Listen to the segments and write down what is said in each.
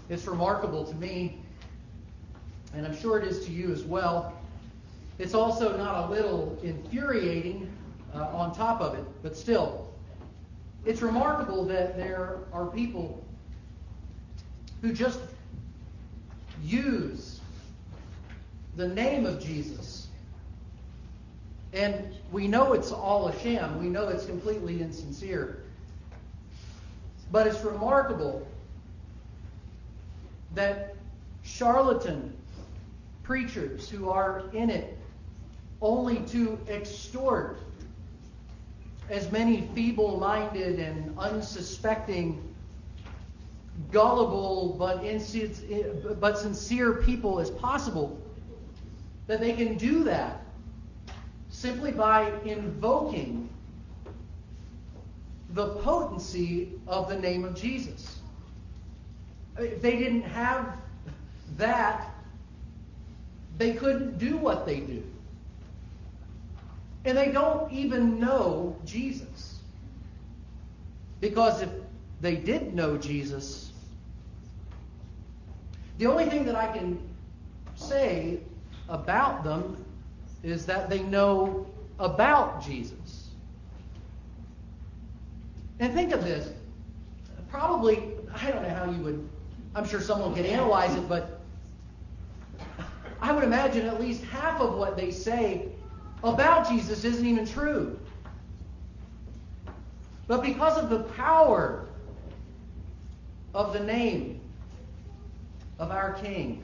It's remarkable to me, and I'm sure it is to you as well. It's also not a little infuriating on top of it, but still. It's remarkable that there are people who just use the name of Jesus. And we know it's all a sham. We know it's completely insincere. But it's remarkable that charlatan preachers who are in it only to extort as many feeble-minded and unsuspecting, gullible but sincere people as possible, that they can do that simply by invoking the potency of the name of Jesus. If they didn't have that, they couldn't do what they do. And they don't even know Jesus. Because if they did know Jesus, the only thing that I can say about them is that they know about Jesus. And think of this. Probably, I don't know how you would, I'm sure someone could analyze it, but I would imagine at least half of what they say about Jesus isn't even true. But because of the power of the name of our King,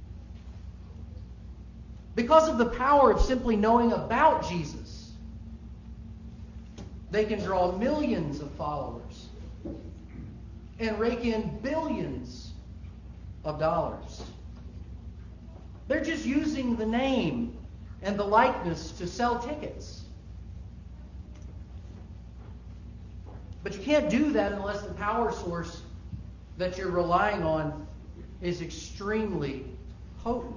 because of the power of simply knowing about Jesus, they can draw millions of followers and rake in billions of dollars. They're just using the name and the likeness to sell tickets. But you can't do that unless the power source that you're relying on is extremely potent.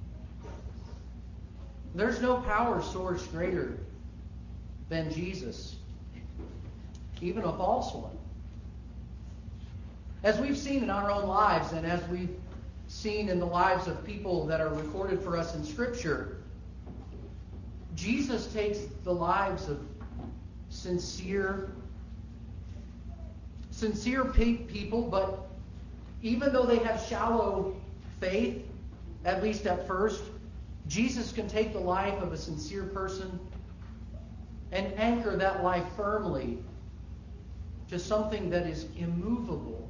There's no power source greater than Jesus, even a false one. As we've seen in our own lives, and as we've seen in the lives of people that are recorded for us in Scripture, Jesus takes the lives of sincere people, but even though they have shallow faith, at least at first, Jesus can take the life of a sincere person and anchor that life firmly to something that is immovable.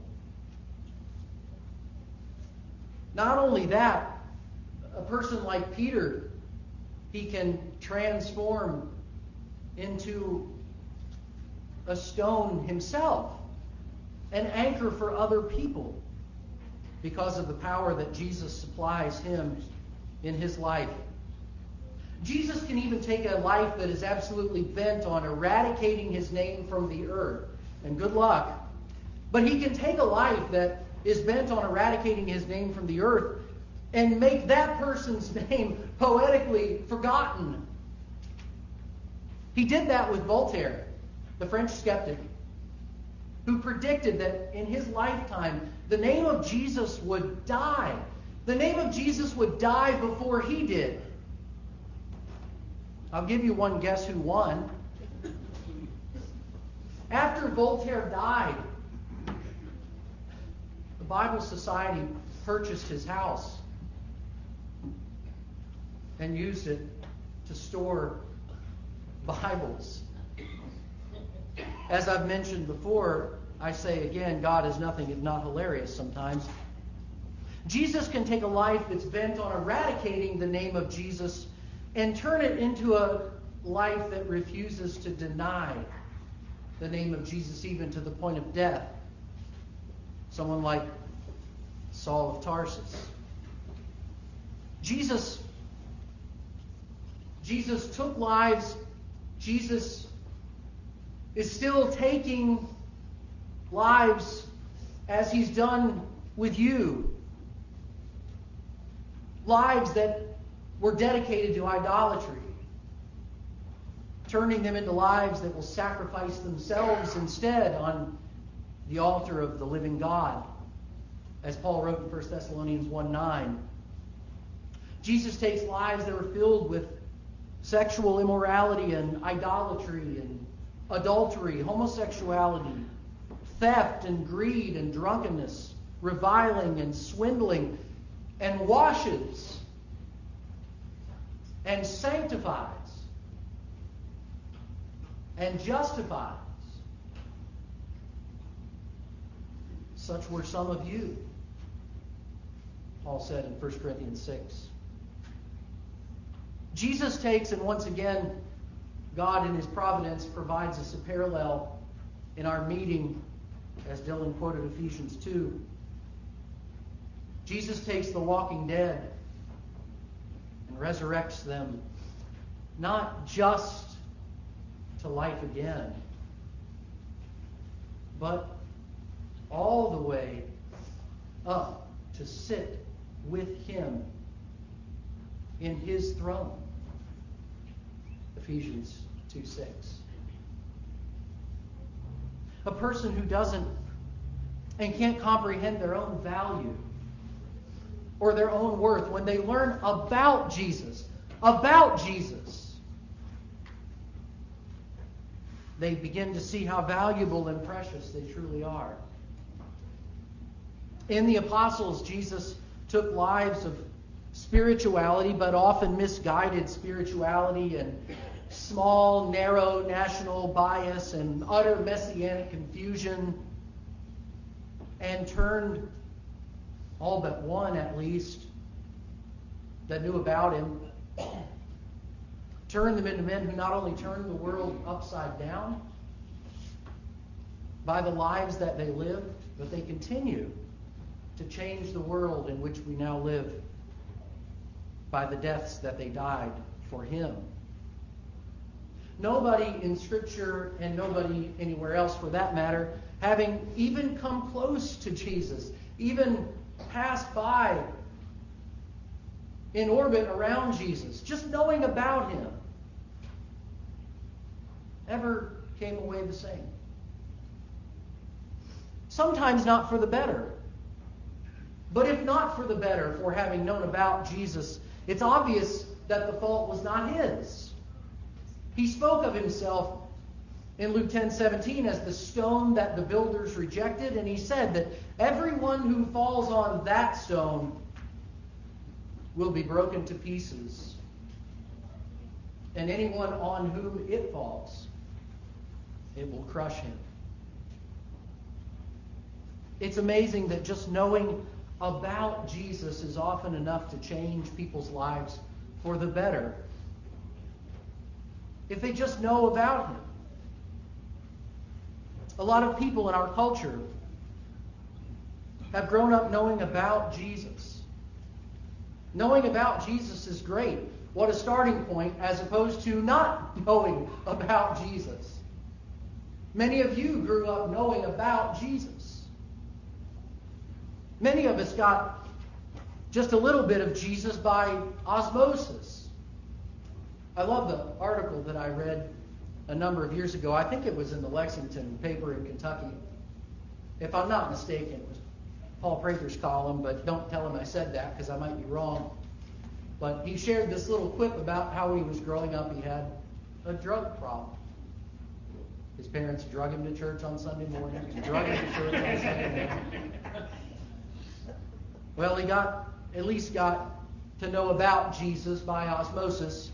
Not only that, a person like Peter, he can transform into a stone himself, an anchor for other people, because of the power that Jesus supplies him in his life. Jesus can even take a life that is absolutely bent on eradicating his name from the earth, and good luck. But he can take a life that is bent on eradicating his name from the earth and make that person's name poetically forgotten. He did that with Voltaire, the French skeptic, who predicted that in his lifetime the name of Jesus would die. The name of Jesus would die before he did. I'll give you one guess who won. After Voltaire died, the Bible Society purchased his house and used it to store Bibles. As I've mentioned before, I say again, God is nothing if not hilarious sometimes. Jesus can take a life that's bent on eradicating the name of Jesus and turn it into a life that refuses to deny the name of Jesus even to the point of death. Someone like Saul of Tarsus. Jesus took lives. Jesus is still taking lives as he's done with you. Lives that were dedicated to idolatry, turning them into lives that will sacrifice themselves instead on the altar of the living God. as Paul wrote in 1 Thessalonians 1:9. Jesus takes lives that are filled with sexual immorality and idolatry and adultery, homosexuality, theft and greed and drunkenness, reviling and swindling, and washes and sanctifies and justifies. Such were some of you, Paul said in 1 Corinthians 6. Jesus takes, and once again, God in His providence provides us a parallel in our meeting, as Dylan quoted Ephesians 2. Jesus takes the walking dead and resurrects them, not just to life again, but all the way up to sit with Him in His throne. Ephesians 2:6. A person who doesn't and can't comprehend their own value or their own worth, when they learn about Jesus, they begin to see how valuable and precious they truly are. In the apostles, Jesus took lives of spirituality, but often misguided spirituality, and small, narrow national bias and utter messianic confusion, and turned all but one, at least, that knew about Him, turned them into men who not only turned the world upside down by the lives that they lived, but they continue to change the world in which we now live by the deaths that they died for Him. Nobody in Scripture, and nobody anywhere else for that matter, having even come close to Jesus, even passed by in orbit around Jesus, just knowing about Him, ever came away the same. Sometimes not for the better. But if not for the better, for having known about Jesus, it's obvious that the fault was not His. He spoke of Himself in Luke 10:17 as the stone that the builders rejected, and He said that everyone who falls on that stone will be broken to pieces, and anyone on whom it falls, it will crush him. It's amazing that just knowing about Jesus is often enough to change people's lives for the better. If they just know about Him. A lot of people in our culture have grown up knowing about Jesus. Knowing about Jesus is great. What a starting point, as opposed to not knowing about Jesus. Many of you grew up knowing about Jesus. Many of us got just a little bit of Jesus by osmosis. I love the article that I read a number of years ago. I think it was in the Lexington paper in Kentucky. If I'm not mistaken, it was Paul Prather's column, but don't tell him I said that because I might be wrong. But he shared this little quip about how he was growing up. He had a drug problem. His parents drug him to church on Sunday morning, drug him to church on Sunday morning. Well, he at least got to know about Jesus by osmosis.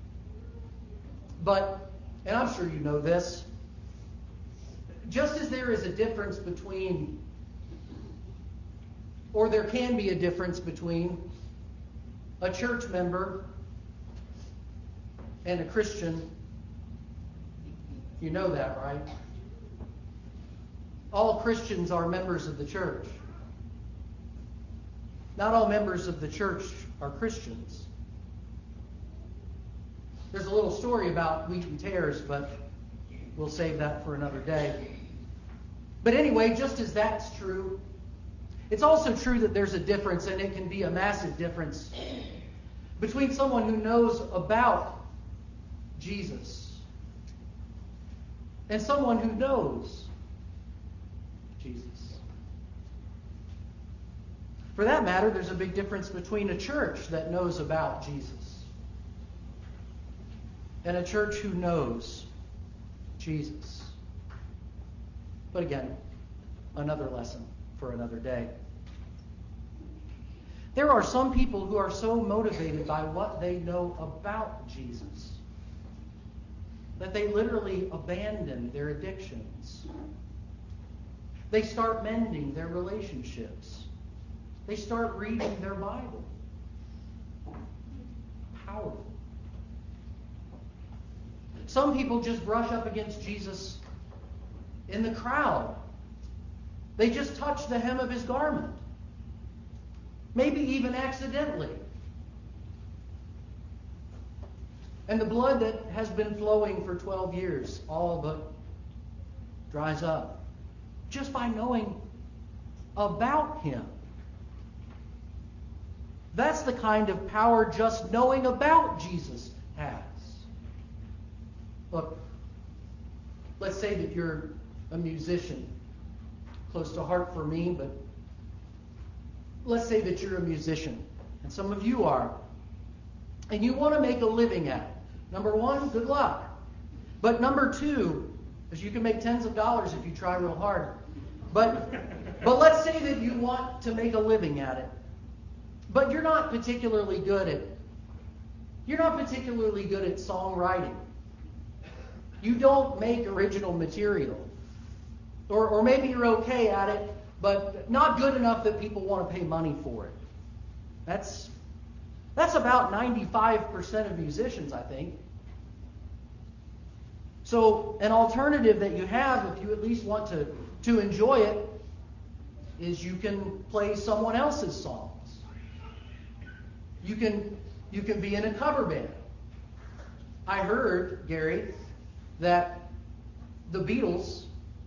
But, and I'm sure you know this, just as there is a difference between, or there can be a difference between a church member and a Christian, you know that, right? All Christians are members of the church. Not all members of the church are Christians. There's a little story about wheat and tares, but we'll save that for another day. But anyway, just as that's true, it's also true that there's a difference, and it can be a massive difference, between someone who knows about Jesus and someone who knows Jesus. For that matter, there's a big difference between a church that knows about Jesus and a church who knows Jesus. But again, another lesson for another day. There are some people who are so motivated by what they know about Jesus that they literally abandon their addictions. They start mending their relationships. They start reading their Bible. Powerful. Some people just brush up against Jesus in the crowd. They just touch the hem of his garment. Maybe even accidentally. And the blood that has been flowing for 12 years all but dries up just by knowing about him. That's the kind of power just knowing about Jesus has. Look, let's say that you're a musician. Close to heart for me, but let's say that you're a musician, and some of you are, and you want to make a living at it. Number one, good luck. But number two, because you can make tens of dollars if you try real hard. But let's say that you want to make a living at it, but you're not particularly good at songwriting. You don't make original material. Or maybe you're okay at it, but not good enough that people want to pay money for it. That's about 95% of musicians, I think. So an alternative that you have, if you at least want to enjoy it, is you can play someone else's songs. You can be in a cover band. I heard, Gary, that the Beatles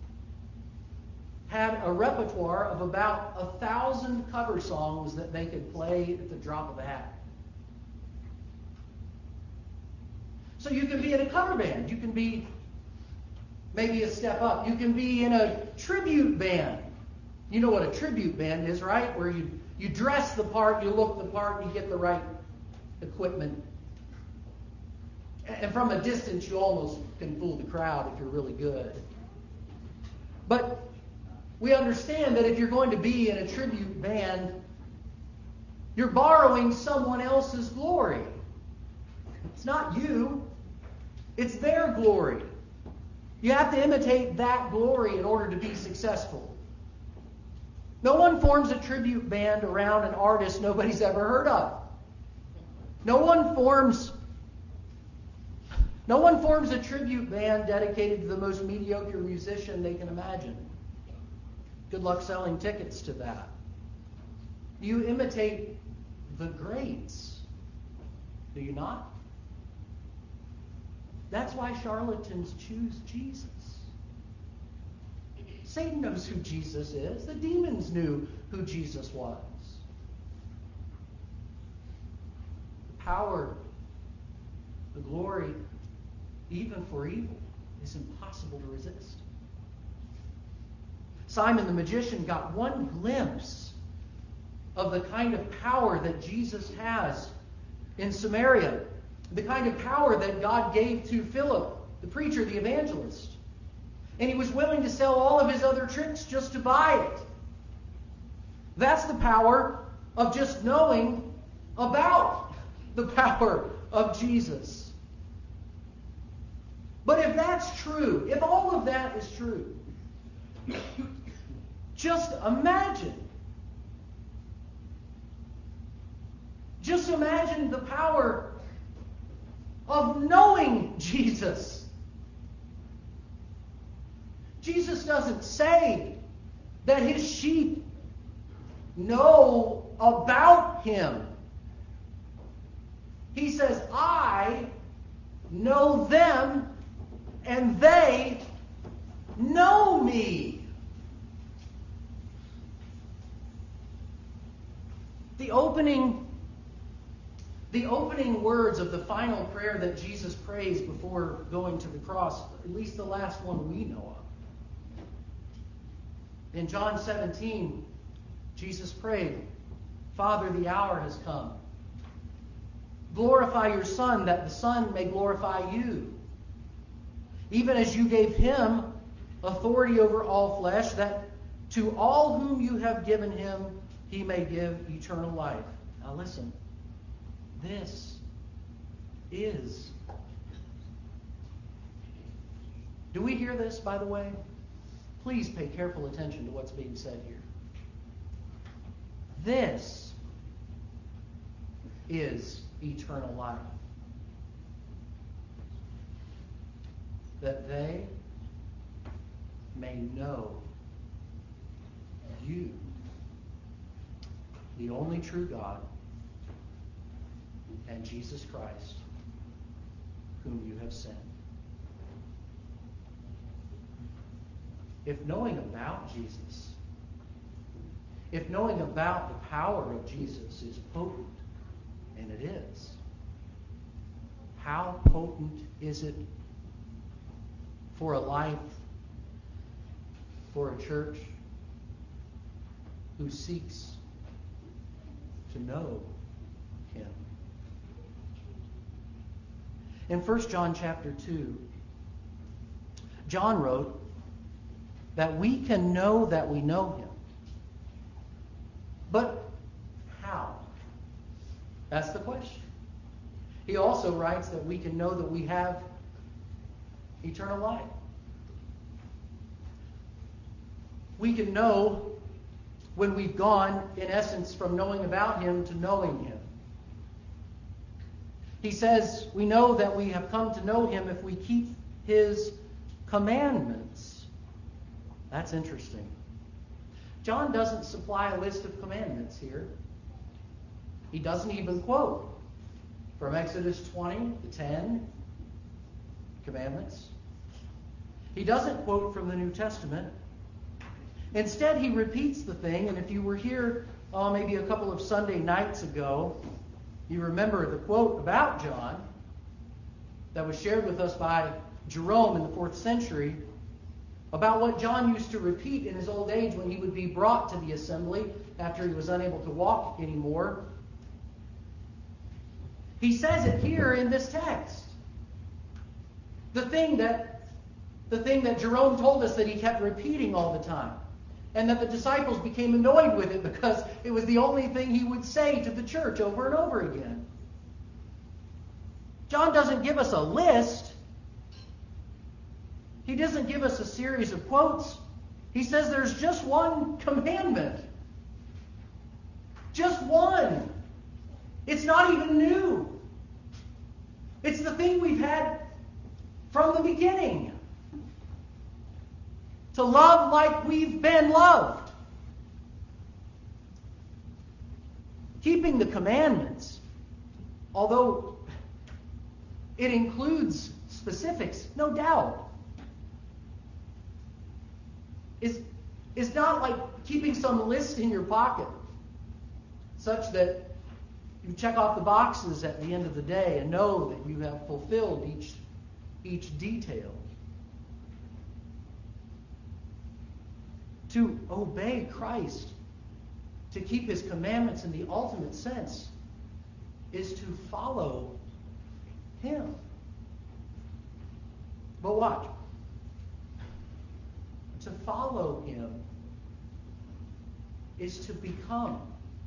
had a repertoire of about 1,000 cover songs that they could play at the drop of a hat. So you can be in a cover band. You can be maybe a step up. You can be in a tribute band. You know what a tribute band is, right? Where you dress the part, you look the part, you get the right equipment. And from a distance, you almost can fool the crowd if you're really good. But we understand that if you're going to be in a tribute band, you're borrowing someone else's glory. It's not you. It's their glory. You have to imitate that glory in order to be successful. No one forms a tribute band around an artist nobody's ever heard of. No one forms a tribute band dedicated to the most mediocre musician they can imagine. Good luck selling tickets to that. You imitate the greats, do you not? That's why charlatans choose Jesus. Satan knows who Jesus is. The demons knew who Jesus was. The power, the glory, even for evil, is impossible to resist. Simon the magician got one glimpse of the kind of power that Jesus has in Samaria, the kind of power that God gave to Philip, the preacher, the evangelist. And he was willing to sell all of his other tricks just to buy it. That's the power of just knowing about the power of Jesus. But if that's true, if all of that is true, just imagine the power of knowing Jesus. Jesus doesn't say that his sheep know about him. He says, I know them and they know me. The opening words of the final prayer that Jesus prays before going to the cross, at least the last one we know of. In John 17, Jesus prayed, Father, the hour has come. Glorify your Son, that the Son may glorify you. Even as you gave him authority over all flesh, that to all whom you have given him, he may give eternal life. Now listen, this is. Do we hear this, by the way? Please pay careful attention to what's being said here. This is eternal life. That they may know you, the only true God, and Jesus Christ, whom you have sent. If knowing about Jesus, if knowing about the power of Jesus is potent, and it is, how potent is it for a life, for a church who seeks to know him? In 1 John chapter 2, John wrote that we can know that we know him. But how? That's the question. He also writes that we can know that we have eternal life. We can know when we've gone, in essence, from knowing about him to knowing him. He says we know that we have come to know him if we keep his commandments. That's interesting. John doesn't supply a list of commandments here. He doesn't even quote from Exodus 20, the 10 commandments. He doesn't quote from the New Testament. Instead, he repeats the thing, and if you were here maybe a couple of Sunday nights ago, you remember the quote about John that was shared with us by Jerome in the 4th century about what John used to repeat in his old age when he would be brought to the assembly after he was unable to walk anymore. He says it here in this text. The thing that Jerome told us that he kept repeating all the time, and that the disciples became annoyed with it because it was the only thing he would say to the church over and over again. John doesn't give us a list. He doesn't give us a series of quotes. He says there's just one commandment. Just one. It's not even new. It's the thing we've had from the beginning. To love like we've been loved. Keeping the commandments, although it includes specifics, no doubt, is not like keeping some list in your pocket such that you check off the boxes at the end of the day and know that you have fulfilled each detail. To obey Christ, to keep his commandments in the ultimate sense, is to follow him. But watch. To follow him is to become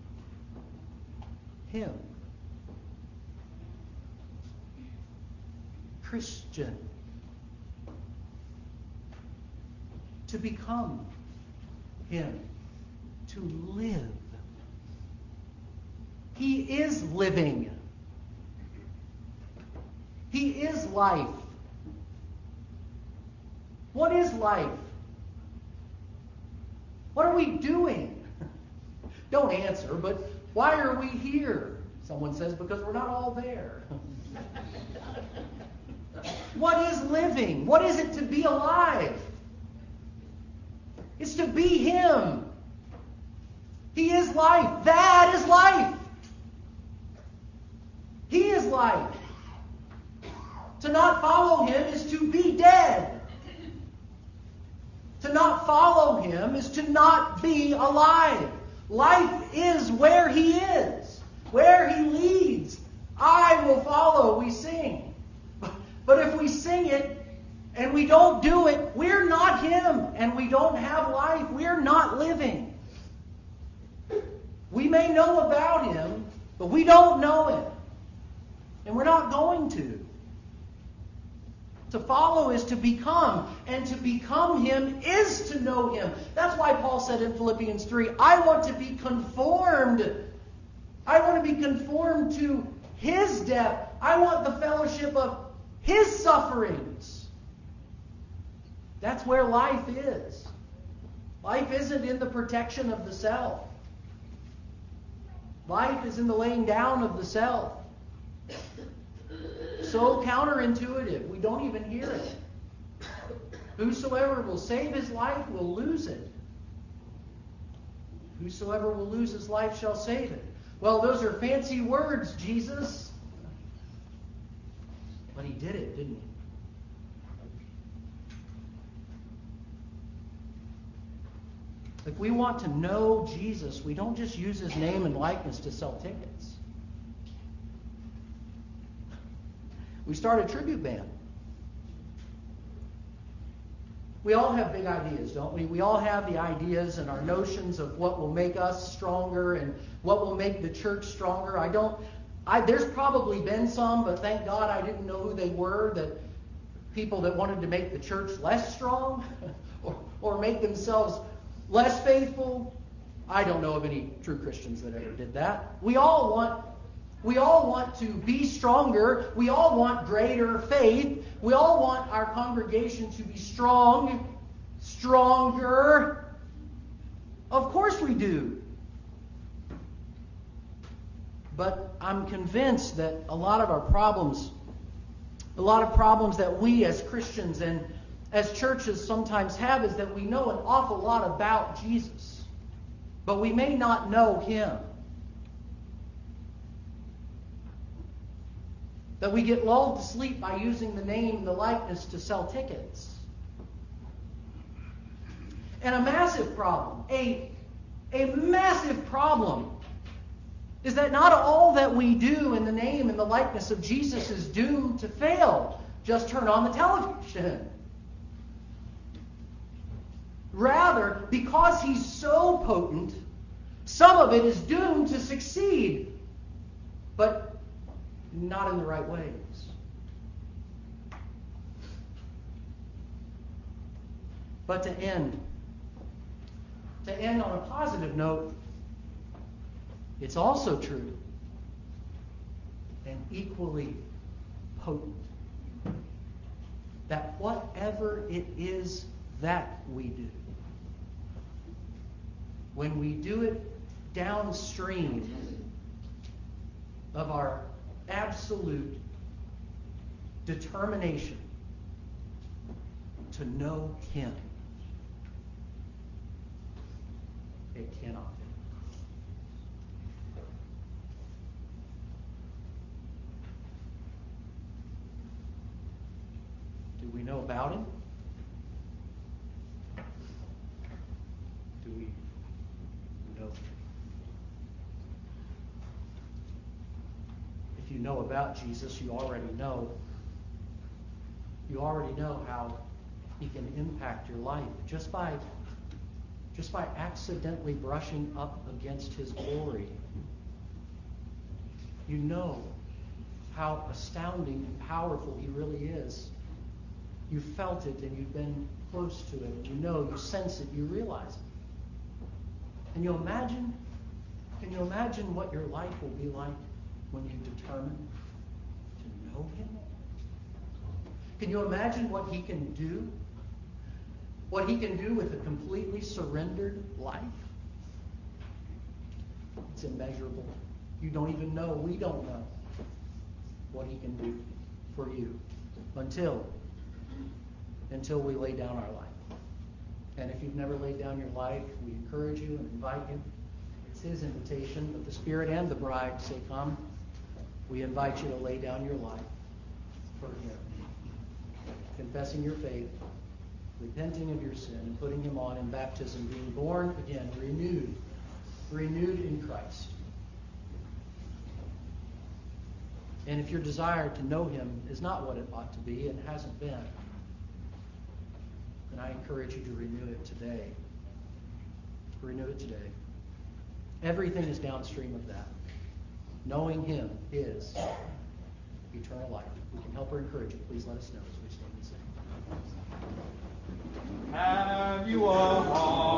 him. Christian. To become him. To live. He is living. He is life. What is life? What are we doing? Don't answer, but why are we here? Someone says, because we're not all there. What is living? What is it to be alive? It's to be him. He is life. That is life. He is life. To not follow him is to be dead. To not follow him is to not be alive. Life is where He is. Where He leads, I will follow, we sing. But if we sing it and we don't do it, we're not Him, and we don't have life. We're not living. We may know about Him, but we don't know Him. And we're not going to. To follow is to become, and to become Him is to know Him. That's why Paul said in Philippians 3, I want to be conformed. I want to be conformed to His death. I want the fellowship of His sufferings. That's where life is. Life isn't in the protection of the self. Life is in the laying down of the self. So counterintuitive, we don't even hear it. Whosoever will save his life will lose it. Whosoever will lose his life shall save it. Well, those are fancy words, Jesus. But He did it, didn't He? If we want to know Jesus, we don't just use His name and likeness to sell tickets. We start a tribute band. We all have big ideas, don't we? We all have the ideas and our notions of what will make us stronger and what will make the church stronger. There's probably been some, but thank God I didn't know who they were, that people that wanted to make the church less strong or make themselves less faithful. I don't know of any true Christians that ever did that. We all want to be stronger. We all want greater faith. We all want our congregation to be strong, stronger. Of course we do. But I'm convinced that a lot of problems that we as Christians and as churches sometimes have is that we know an awful lot about Jesus, but we may not know Him. That we get lulled to sleep by using the name and the likeness to sell tickets. And a massive problem, a massive problem, is that not all that we do in the name and the likeness of Jesus is doomed to fail. Just turn on the television. Rather, because He's so potent, some of it is doomed to succeed. But not in the right ways. But to end on a positive note, it's also true and equally potent that whatever it is that we do, when we do it downstream of our absolute determination to know Him, it cannot be. Do we know about Him? Do we know Him? If you know about Jesus, you already know. You already know how He can impact your life just by accidentally brushing up against His glory. You know how astounding and powerful He really is. You felt it and you've been close to it. You know, you sense it, you realize it. Can you imagine what your life will be like when you determine to know Him? Can you imagine what He can do? What He can do with a completely surrendered life? It's immeasurable. You don't even know. We don't know what He can do for you until we lay down our life. And if you've never laid down your life, we encourage you and invite you. It's His invitation, but the Spirit and the bride say, come. We invite you to lay down your life for Him. Confessing your faith, repenting of your sin, and putting Him on in baptism, being born again, renewed renewed in Christ. And if your desire to know Him is not what it ought to be and hasn't been, then I encourage you to renew it today. Renew it today. Everything is downstream of that. Knowing Him is eternal life. If we can help or encourage you, please let us know as we stand and sing. Have you a heart?